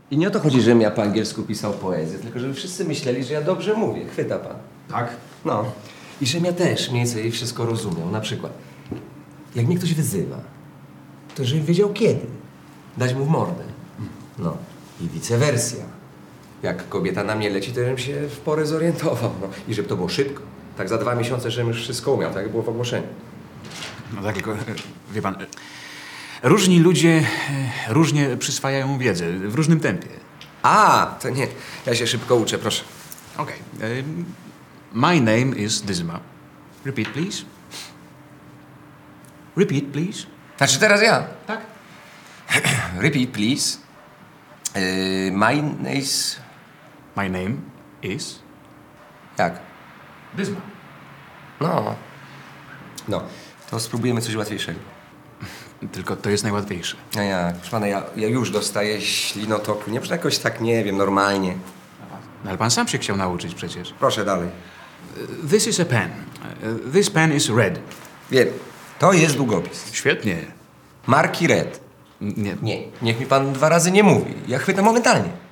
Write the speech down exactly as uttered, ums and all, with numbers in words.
I nie o to chodzi, żebym ja po angielsku pisał poezję, tylko żeby wszyscy myśleli, że ja dobrze mówię. Chwyta pan. Tak? No. I żebym ja też mniej więcej wszystko rozumiał. Na przykład, jak mnie ktoś wyzywa, to żebym wiedział kiedy. Dać mu w mordę. No. I vice versa. Jak kobieta na mnie leci, to żebym się w porę zorientował. No. I żeby to było szybko. Tak za dwa miesiące, żebym już wszystko umiał, tak jak było w ogłoszeniu. No tak, tylko, e, wie pan, e, różni ludzie e, różnie przyswajają wiedzę, w różnym tempie. A, to nie. Ja się szybko uczę, proszę. Okej. Okay. My name is Dyzma. Repeat, please. Repeat, please. Znaczy teraz ja. Tak. Repeat, please. Yy, my name is... My name is Jak? Dyzma. No. No. To spróbujemy coś łatwiejszego. Tylko to jest najłatwiejsze. No ja, proszę pana, ja, ja już dostaję ślinotoku. Nie, może jakoś tak, nie wiem, normalnie. No, ale pan sam się chciał nauczyć przecież. Proszę dalej. This is a pen. Uh, This pen is red. Wiem. To jest długopis. Świetnie. Marki Red. Nie. Nie. Niech mi pan dwa razy nie mówi. Ja chwytam momentalnie.